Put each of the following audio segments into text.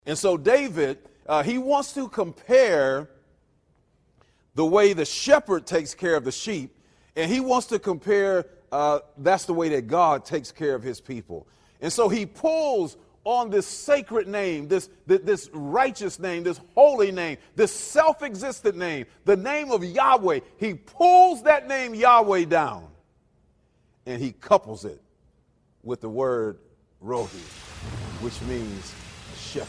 And so David, he wants to compare the way the shepherd takes care of the sheep, and he wants to compare that's the way that God takes care of his people. And so he pulls on this sacred name, this righteous name, this holy name, this self-existent name, the name of Yahweh. He pulls that name Yahweh down, and he couples it with the word Rohi, which means shepherd.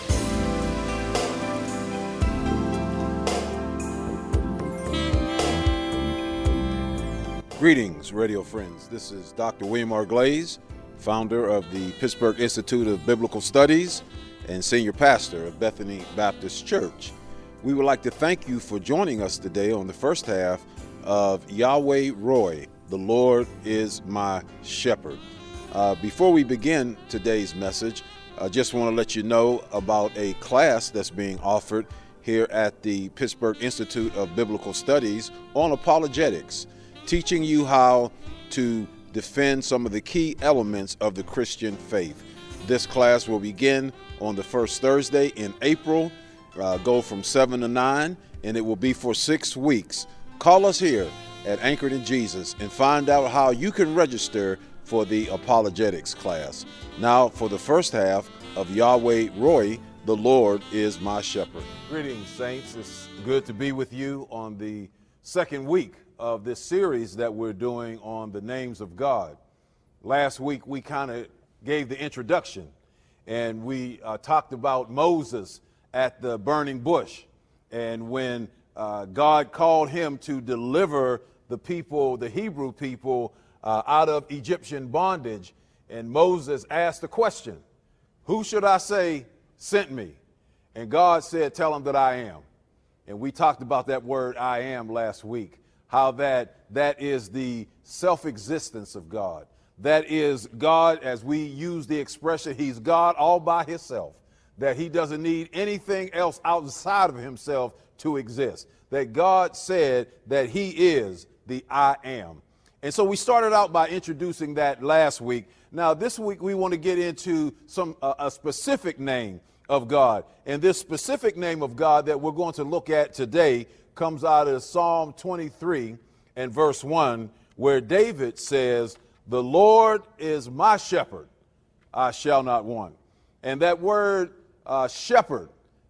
Greetings, radio friends. This is Dr. William R. Glaze, founder of the Pittsburgh Institute of Biblical Studies and senior pastor of Bethany Baptist Church. We would like to thank you for joining us today on the first half of Yahweh Roy, the Lord is my shepherd. Before we begin today's message, I just want to let you know about a class that's being offered here at the Pittsburgh Institute of Biblical Studies on apologetics, teaching you how to defend some of the key elements of the Christian faith. This class will begin on the first Thursday in April, go from 7 to 9, and it will be for 6 weeks. Call us here at Anchored in Jesus and find out how you can register for the apologetics class. Now for the first half of Yahweh Roy, the Lord is my shepherd. Greetings, saints. It's good to be with you on the second week of this series that we're doing on the names of God. Last week we kind of gave the introduction, and we talked about Moses at the burning bush, and when God called him to deliver the people, the Hebrew people, out of Egyptian bondage, and Moses asked the question, who should I say sent me? And God said, tell him that I am. And we talked about that word I am last week. How that is the self-existence of God. That is God, as we use the expression, he's God all by himself. That he doesn't need anything else outside of himself to exist. That God said that he is the I am. And so we started out by introducing that last week. Now this week we want to get into a specific name of God. And this specific name of God that we're going to look at today comes out of Psalm 23 and verse 1, where David says, the Lord is my shepherd, I shall not want. And that word shepherd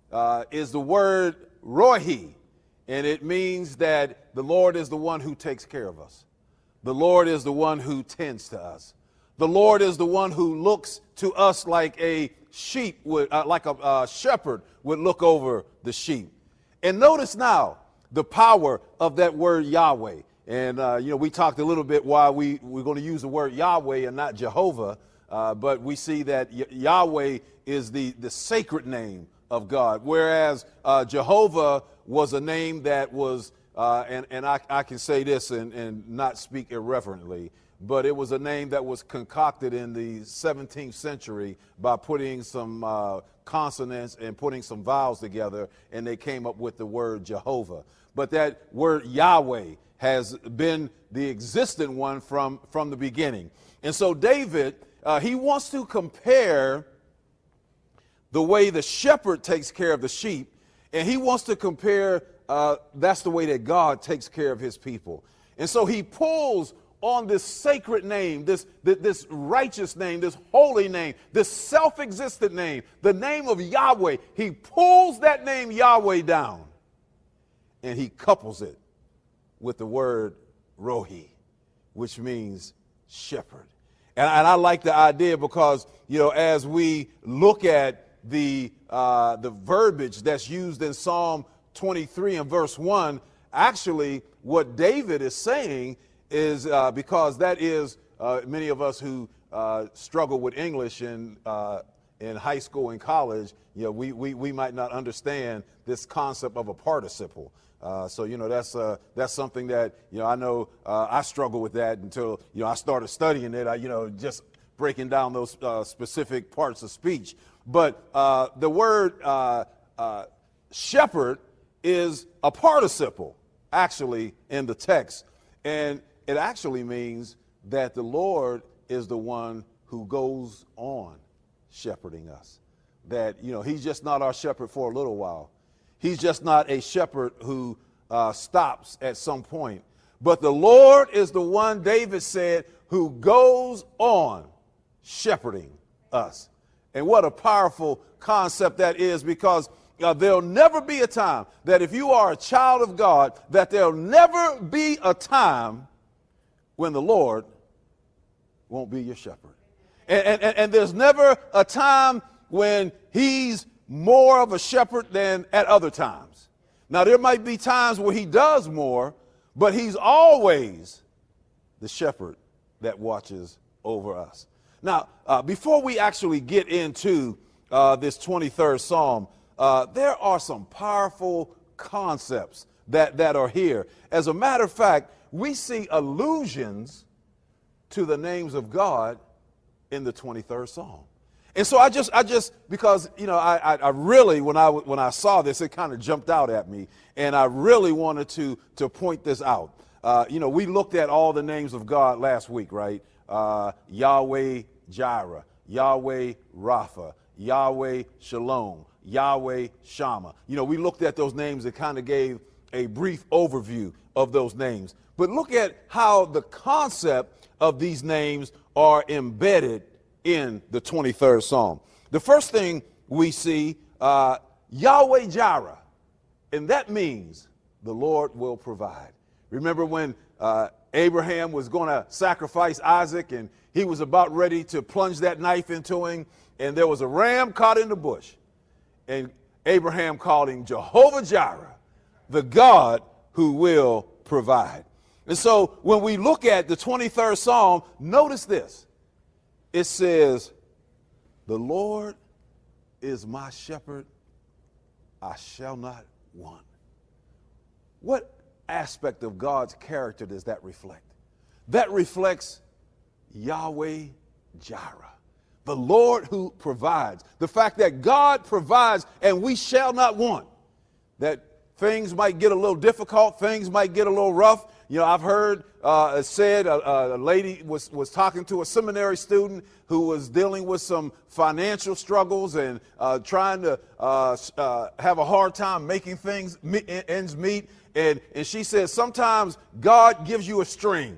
is the word rohi, and it means that the Lord is the one who takes care of us. The Lord is the one who tends to us. The Lord is the one who looks to us like a sheep would, like a shepherd would look over the sheep. And notice now the power of that word Yahweh. And, we talked a little bit why we're going to use the word Yahweh and not Jehovah. But we see that Yahweh is the sacred name of God, whereas Jehovah was a name that was, and I can say this and not speak irreverently, but it was a name that was concocted in the 17th century by putting some consonants and putting some vowels together, and they came up with the word Jehovah. But that word Yahweh has been the existent one from the beginning. And so David, he wants to compare the way the shepherd takes care of the sheep, and he wants to compare that's the way that God takes care of his people. And so he pulls on this sacred name, this righteous name, this holy name, this self-existent name, the name of Yahweh. He pulls that name Yahweh down, and he couples it with the word Rohi, which means shepherd. And I like the idea because, as we look at the verbiage that's used in Psalm 23 and verse 1, actually what David is saying is because that is many of us who struggle with English in high school and college, we might not understand this concept of a participle. So that's something that I know I struggle with that until I started studying it. Just breaking down those specific parts of speech. But the word shepherd is a participle actually in the text, and it actually means that the Lord is the one who goes on shepherding us. that, he's just not our shepherd for a little while. He's just not a shepherd who stops at some point. But the Lord is the one, David said, who goes on shepherding us. And what a powerful concept that is, because there'll never be a time that if you are a child of God, that there'll never be a time when the Lord won't be your shepherd. And there's never a time when he's more of a shepherd than at other times. Now, there might be times where he does more, but he's always the shepherd that watches over us. Now, before we actually get into this 23rd Psalm, there are some powerful concepts that are here. As a matter of fact, we see allusions to the names of God in the 23rd Psalm. And so I just because, I really, when I saw this, it kind of jumped out at me, and I really wanted to point this out. We looked at all the names of God last week, right? Yahweh Jireh, Yahweh Rapha, Yahweh Shalom, Yahweh Shammah. We looked at those names that kind of gave a brief overview of those names. But look at how the concept of these names are embedded in the 23rd Psalm. The first thing we see, Yahweh Jireh, and that means the Lord will provide. Remember when Abraham was going to sacrifice Isaac, and he was about ready to plunge that knife into him, and there was a ram caught in the bush, and Abraham called him Jehovah Jireh, the God who will provide. And so when we look at the 23rd Psalm, notice this. It says, the Lord is my shepherd, I shall not want. What aspect of God's character does that reflect? That reflects Yahweh Jireh, the Lord who provides. The fact that God provides and we shall not want. That things might get a little difficult, things might get a little rough. I've heard said a lady was talking to a seminary student who was dealing with some financial struggles and trying to have a hard time making ends meet. And she said, sometimes God gives you a string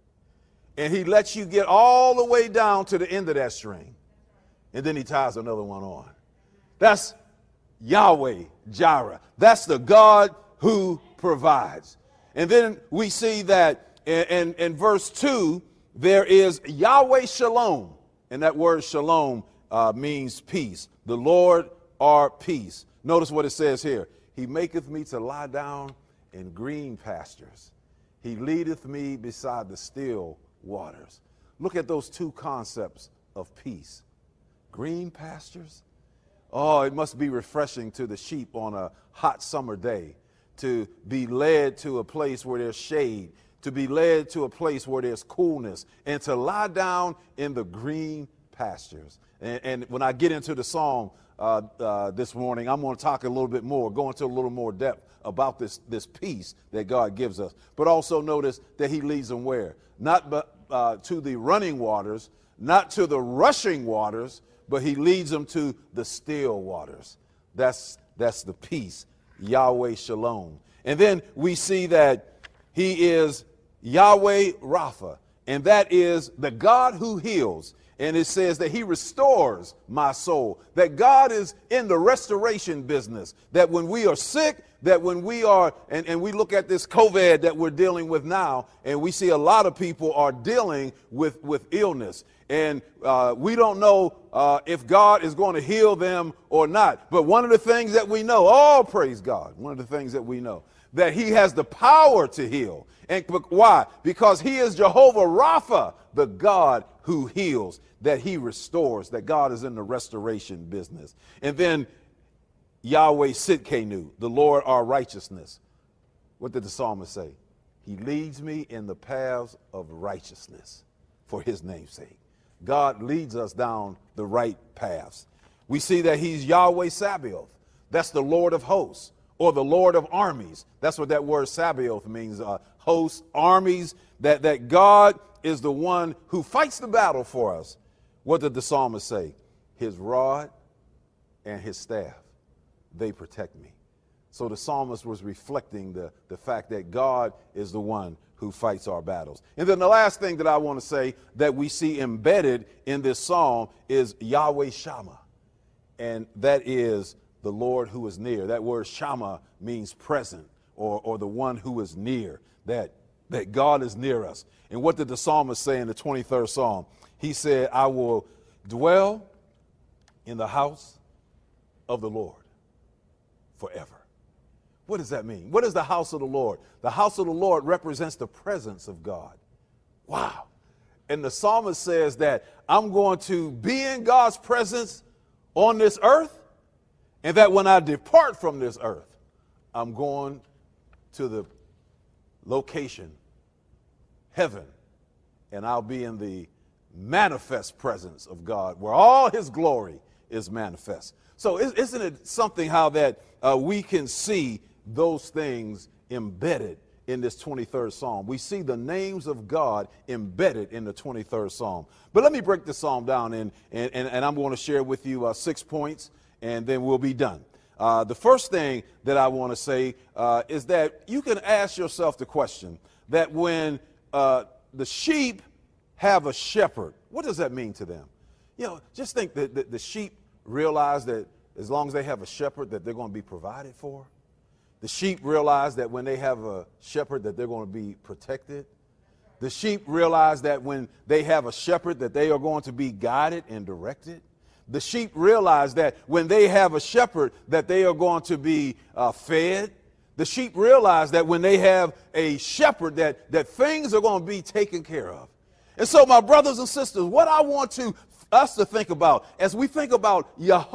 and he lets you get all the way down to the end of that string. And then he ties another one on. That's Yahweh Jireh. That's the God who provides. And then we see that in verse 2, there is Yahweh Shalom. And that word shalom means peace. The Lord our peace. Notice what it says here. He maketh me to lie down in green pastures. He leadeth me beside the still waters. Look at those two concepts of peace. Green pastures. Oh, it must be refreshing to the sheep on a hot summer day to be led to a place where there's shade, to be led to a place where there's coolness, and to lie down in the green pastures. And when I get into the psalm this morning, I'm going to talk a little bit more, go into a little more depth about this peace that God gives us. But also notice that he leads them where? Not to the running waters, not to the rushing waters, but he leads them to the still waters. That's the peace, Yahweh Shalom. And then we see that he is Yahweh Rapha, and that is the God who heals. And it says that he restores my soul, that God is in the restoration business, that when we are sick, that when we are, and we look at this COVID that we're dealing with now, and we see a lot of people are dealing with illness. And we don't know if God is going to heal them or not. But one of the things that we know, oh, praise God, one of the things that we know, that he has the power to heal. And why? Because he is Jehovah Rapha, the God who heals, that he restores, that God is in the restoration business. And then Yahweh Sidkenu, the Lord our righteousness. What did the psalmist say? He leads me in the paths of righteousness for his name's sake. God leads us down the right paths. We see that he's Yahweh Sabaoth. That's the Lord of hosts, or the Lord of armies. That's what that word Sabaoth means, hosts, armies, that God is the one who fights the battle for us. What did the psalmist say? His rod and his staff, they protect me. So the psalmist was reflecting the fact that God is the one who fights our battles. And then the last thing that I want to say that we see embedded in this psalm is Yahweh Shammah. And that is the Lord who is near. That word Shammah means present, or the one who is near, that God is near us. And what did the psalmist say in the 23rd Psalm? He said, I will dwell in the house of the Lord forever. What does that mean? What is the house of the Lord? The house of the Lord represents the presence of God. Wow. And the psalmist says that I'm going to be in God's presence on this earth, and that when I depart from this earth, I'm going to the location, heaven, and I'll be in the manifest presence of God, where all his glory is manifest. So isn't it something how that we can see those things embedded in this 23rd Psalm? We see the names of God embedded in the 23rd Psalm. But let me break the Psalm down, and I'm going to share with you 6 points, and then we'll be done. The first thing that I want to say is that you can ask yourself the question that when the sheep have a shepherd, what does that mean to them? You know, just think that the sheep realize that as long as they have a shepherd, that they're going to be provided for. The sheep realize that when they have a shepherd, that they're going to be protected. The sheep realize that when they have a shepherd, that they are going to be guided and directed. The sheep realize that when they have a shepherd, that they are going to be fed. The sheep realize that when they have a shepherd, that things are going to be taken care of. And so, my brothers and sisters, what I want us to think about as we think about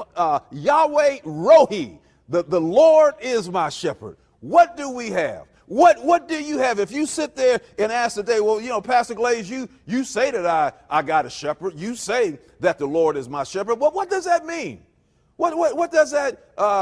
Yahweh Rohi, the Lord is my shepherd. What do we have? What do you have? If you sit there and ask today, well, you know, Pastor Glaze, you say that I got a shepherd. You say that the Lord is my shepherd. Well, what does that mean? What does that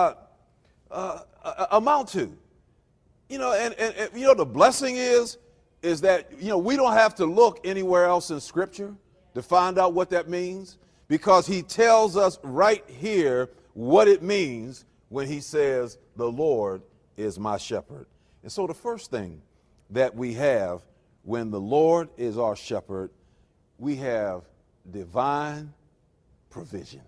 amount to? You know, and you know, the blessing is that, you know, we don't have to look anywhere else in Scripture to find out what that means, because he tells us right here what it means when he says, the Lord is my shepherd. And so the first thing that we have when the Lord is our shepherd, we have divine provision.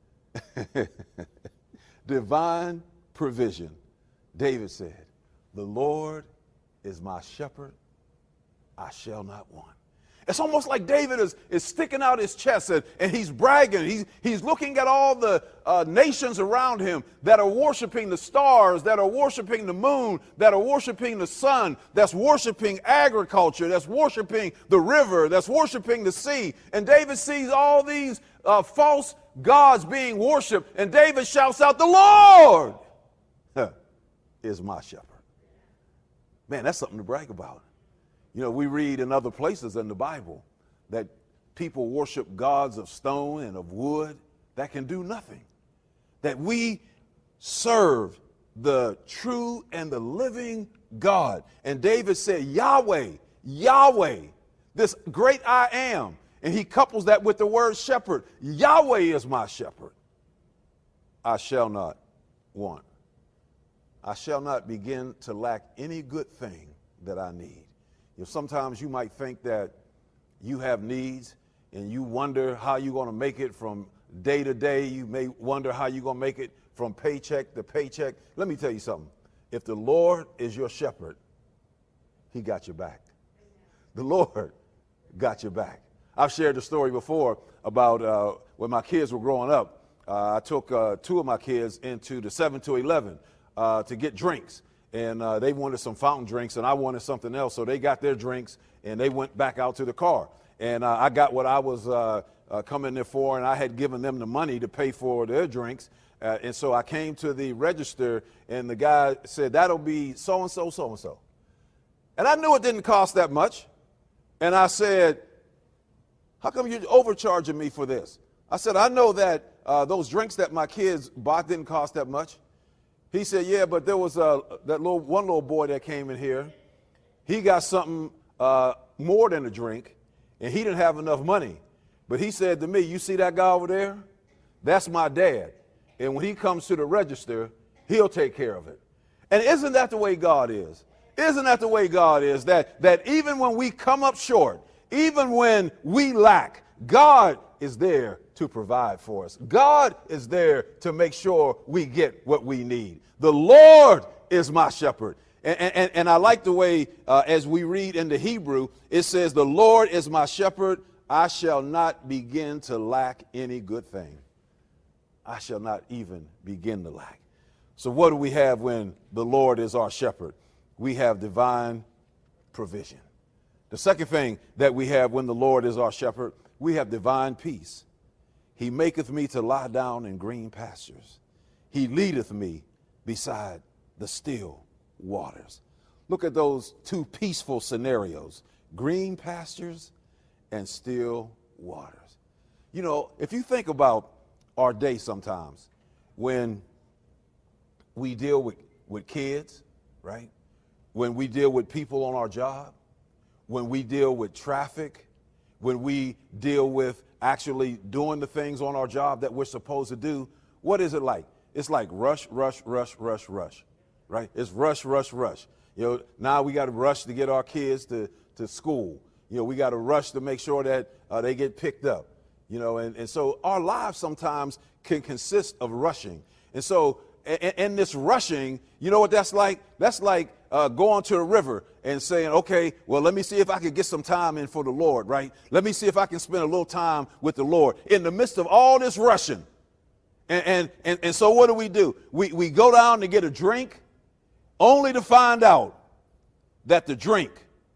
Divine provision. David said, the Lord is my shepherd, I shall not want. It's almost like David is sticking out his chest and he's bragging. He's looking at all the nations around him that are worshiping the stars, that are worshiping the moon, that are worshiping the sun, that's worshiping agriculture, that's worshiping the river, that's worshiping the sea. And David sees all these false gods being worshiped. And David shouts out, the Lord is my shepherd. Man, that's something to brag about. You know, we read in other places in the Bible that people worship gods of stone and of wood that can do nothing. That we serve the true and the living God. And David said, Yahweh, Yahweh, this great I am. And he couples that with the word shepherd. Yahweh is my shepherd. I shall not want. I shall not begin to lack any good thing that I need. You know, sometimes you might think that you have needs and you wonder how you're going to make it from day to day. You may wonder how you're going to make it from paycheck to paycheck. Let me tell you something. If the Lord is your shepherd, he got your back. The Lord got your back. I've shared the story before about when my kids were growing up. I took 2 of my kids into the 7 to 11 to get drinks. And they wanted some fountain drinks, and I wanted something else. So they got their drinks, and they went back out to the car. And I got what I was coming there for, and I had given them the money to pay for their drinks. And so I came to the register, and the guy said, that'll be so-and-so, so-and-so. And I knew it didn't cost that much. And I said, how come you're overcharging me for this? I said, I know that those drinks that my kids bought didn't cost that much. He said, yeah, but there was one little boy that came in here. He got something more than a drink, and he didn't have enough money. But he said to me, you see that guy over there? That's my dad. And when he comes to the register, he'll take care of it. And isn't that the way God is? Isn't that the way God is? That even when we come up short, even when we lack, God is there to provide for us. God is there to make sure we get what we need. The Lord is my shepherd. And I like the way, as we read in the Hebrew, it says, the Lord is my shepherd. I shall not begin to lack any good thing. I shall not even begin to lack. So what do we have when the Lord is our shepherd? We have divine provision. The second thing that we have when the Lord is our shepherd, we have divine peace. He maketh me to lie down in green pastures. He leadeth me beside the still waters. Look at those two peaceful scenarios, green pastures and still waters. You know, if you think about our day sometimes, when we deal with kids, right? When we deal with people on our job, when we deal with traffic, when we deal with actually doing the things on our job that we're supposed to do, what is it like? It's like rush, rush, rush, rush, rush, right? It's rush, rush, rush. You know, now we got to rush to get our kids to school. You know, we got to rush to make sure that they get picked up, you know, and so our lives sometimes can consist of rushing. And so in this rushing, you know what that's like? That's like going to a river and saying, okay, well, let me see if I can get some time in for the Lord, right? Let me see if I can spend a little time with the Lord in the midst of all this rushing. And so what do? We go down to get a drink only to find out that the drink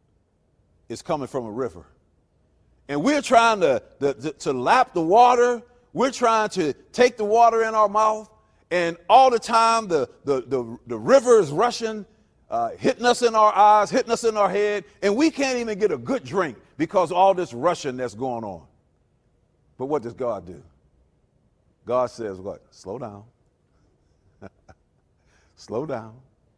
is coming from a river. And we're trying to lap the water. We're trying to take the water in our mouth. And all the time, the river is rushing, hitting us in our eyes, hitting us in our head, and we can't even get a good drink because of all this rushing that's going on. But what does God do? God says what? Slow down. Slow down.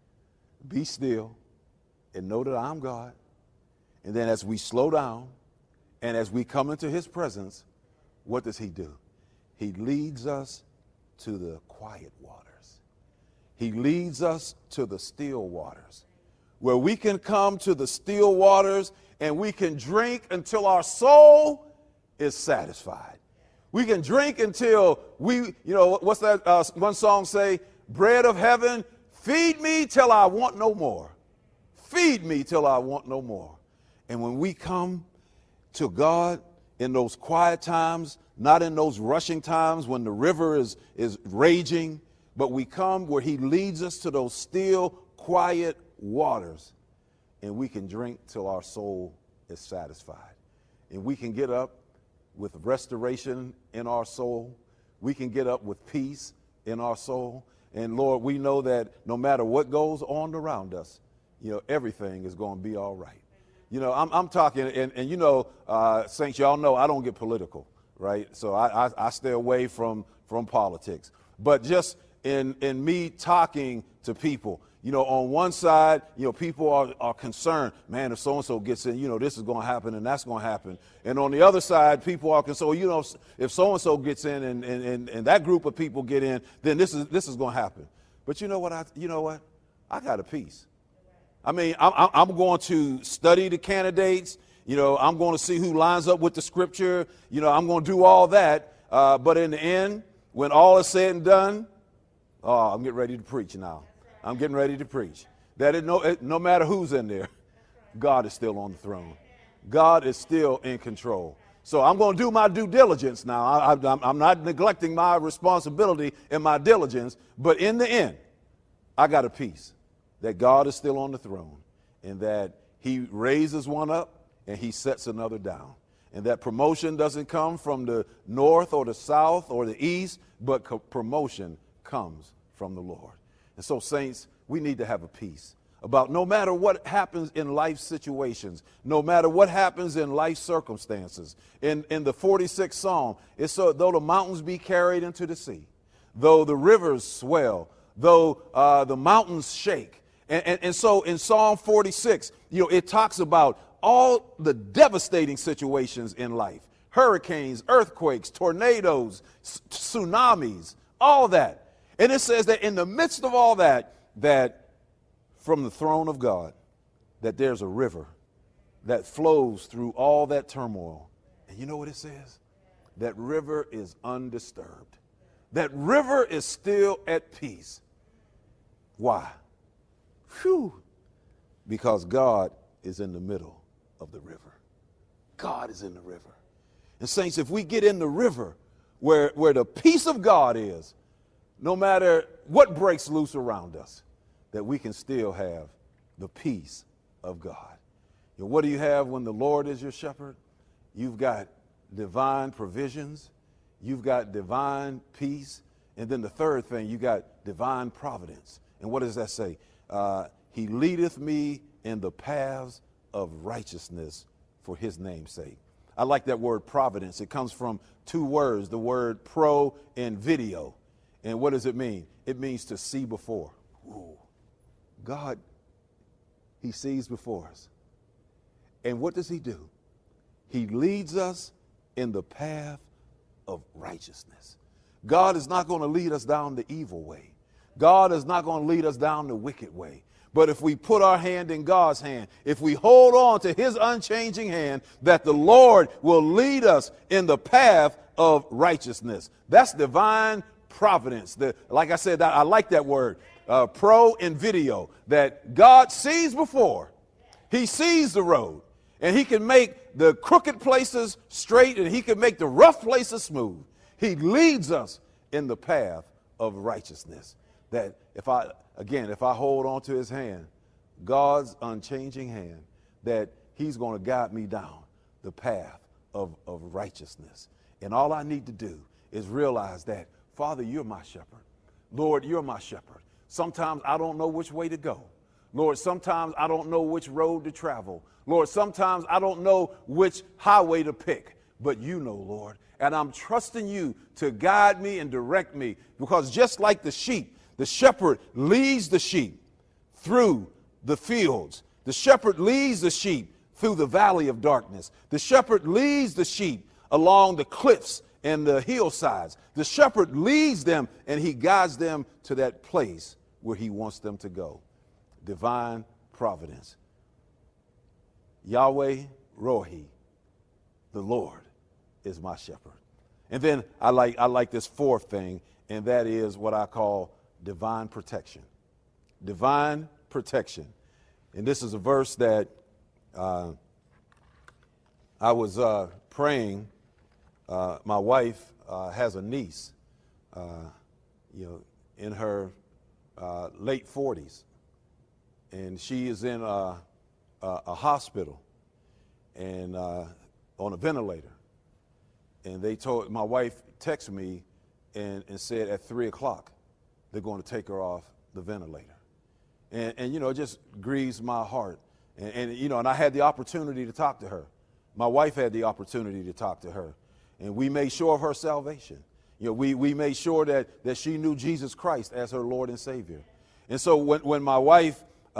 Be still and know that I'm God. And then as we slow down and as we come into his presence, what does he do? He leads us to the quiet waters. He leads us to the still waters, where we can come to the still waters and we can drink until our soul is satisfied. We can drink until what's that one song say? Bread of heaven, feed me till I want no more. Feed me till I want no more. And when we come to God in those quiet times, not in those rushing times when the river is raging, but we come where he leads us to those still, quiet waters, and we can drink till our soul is satisfied. And we can get up with restoration in our soul. We can get up with peace in our soul. And Lord, we know that no matter what goes on around us, you know, everything is going to be all right. You know, I'm talking, and you know, saints, y'all know I don't get political, right? So I stay away from politics. But just in me talking to people, you know, on one side, you know, people are concerned, man, if so-and-so gets in, you know, this is going to happen and that's going to happen. And on the other side, people are concerned, you know, if so-and-so gets in and that group of people get in, then this is going to happen. But you know what? I got a peace. I mean, I'm going to study the candidates. You know, I'm going to see who lines up with the scripture. You know, I'm going to do all that. But in the end, when all is said and done, I'm getting ready to preach now. I'm getting ready to preach. That no matter who's in there, God is still on the throne. God is still in control. So I'm going to do my due diligence now. I'm not neglecting my responsibility and my diligence. But in the end, I got a peace that God is still on the throne and that he raises one up and he sets another down. And that promotion doesn't come from the north or the south or the east, but promotion comes from the Lord. And so, saints, we need to have a peace about no matter what happens in life situations, no matter what happens in life circumstances. In the 46th Psalm, it's so though the mountains be carried into the sea, though the rivers swell, though the mountains shake. And so in Psalm 46, you know, it talks about all the devastating situations in life. Hurricanes, earthquakes, tornadoes, tsunamis, All that. And it says that in the midst of all that, that from the throne of God, that there's a river that flows through all that turmoil. And you know what it says? That river is undisturbed. That river is still at peace. Why? Whew. Because God is in the middle of the river. God is in the river. And saints, if we get in the river where the peace of God is, no matter what breaks loose around us, that we can still have the peace of God. You know, what do you have when the Lord is your shepherd? You've got divine provisions. You've got divine peace. And then the third thing, you got divine providence. And what does that say? He leadeth me in the paths of righteousness for his name's sake. I like that word providence. It comes from two words, the word pro and video. And what does it mean? It means to see before. Ooh. God, he sees before us. And what does he do? He leads us in the path of righteousness. God is not going to lead us down the evil way. God is not going to lead us down the wicked way. But if we put our hand in God's hand, if we hold on to his unchanging hand, that the Lord will lead us in the path of righteousness. That's divine providence. Like I said, I like that word, pro and video, that God sees before. He sees the road, and he can make the crooked places straight, and he can make the rough places smooth. He leads us in the path of righteousness. That if I hold on to his hand, God's unchanging hand, that he's going to guide me down the path of righteousness. And all I need to do is realize that, Father, you're my shepherd. Lord, you're my shepherd. Sometimes I don't know which way to go. Lord, sometimes I don't know which road to travel. Lord, sometimes I don't know which highway to pick. But you know, Lord, and I'm trusting you to guide me and direct me, because just like the sheep, the shepherd leads the sheep through the fields. The shepherd leads the sheep through the valley of darkness. The shepherd leads the sheep along the cliffs and the hillsides. The shepherd leads them, and he guides them to that place where he wants them to go. Divine providence. Yahweh Rohi, the Lord is my shepherd. And then I like this fourth thing, and that is what I call divine protection. Divine protection. And this is a verse that I was praying. My wife has a niece, in her late 40s, and she is in a hospital and on a ventilator. And my wife texted me and said at 3 o'clock, they're going to take her off the ventilator. And it just grieves my heart. And I had the opportunity to talk to her. My wife had the opportunity to talk to her. And we made sure of her salvation. We made sure that she knew Jesus Christ as her Lord and Savior. And so when my wife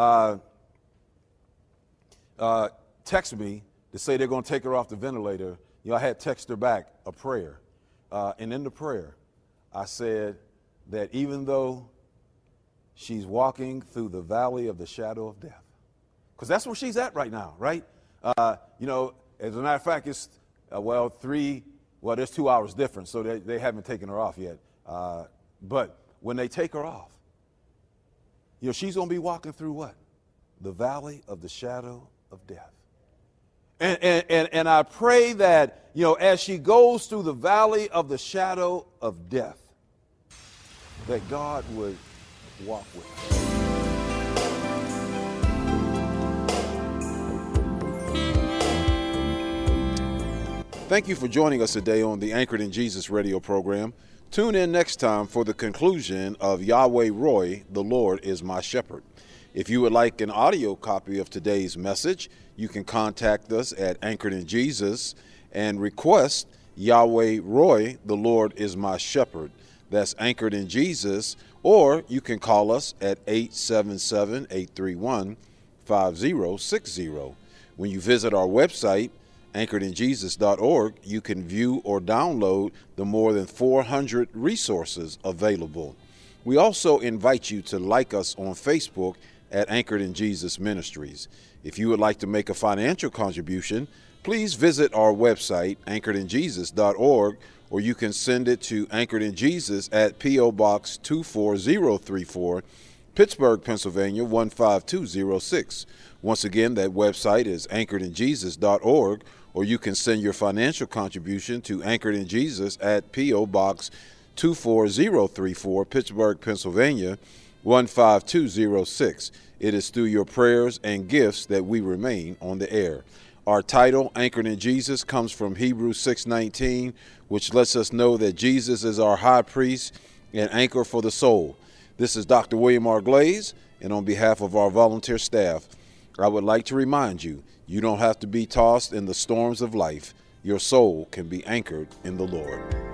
texted me to say they're going to take her off the ventilator, I had texted her back a prayer. And in the prayer, I said that even though she's walking through the valley of the shadow of death, because that's where she's at right now, right? As a matter of fact, it's, there's 2 hours difference, so they haven't taken her off yet. But when they take her off, she's going to be walking through what? The valley of the shadow of death. And I pray that, as she goes through the valley of the shadow of death, that God would walk with her. Thank you for joining us today on the Anchored in Jesus radio program. Tune in next time for the conclusion of Yahweh Roy, the Lord is my shepherd. If you would like an audio copy of today's message, you can contact us at Anchored in Jesus and request Yahweh Roy, the Lord is my shepherd. That's Anchored in Jesus, or you can call us at 877-831-5060. When you visit our website, anchoredinjesus.org, you can view or download the more than 400 resources available. We also invite you to like us on Facebook at Anchored in Jesus Ministries. If you would like to make a financial contribution, please visit our website, anchoredinjesus.org, or you can send it to Anchored in Jesus at P.O. Box 24034, Pittsburgh, Pennsylvania 15206. Once again, that website is anchoredinjesus.org, or you can send your financial contribution to Anchored in Jesus at P.O. Box 24034, Pittsburgh, Pennsylvania 15206. It is through your prayers and gifts that we remain on the air. Our title, Anchored in Jesus, comes from Hebrews 6:19, which lets us know that Jesus is our high priest and anchor for the soul. This is Dr. William R. Glaze, and on behalf of our volunteer staff, I would like to remind you, you don't have to be tossed in the storms of life. Your soul can be anchored in the Lord.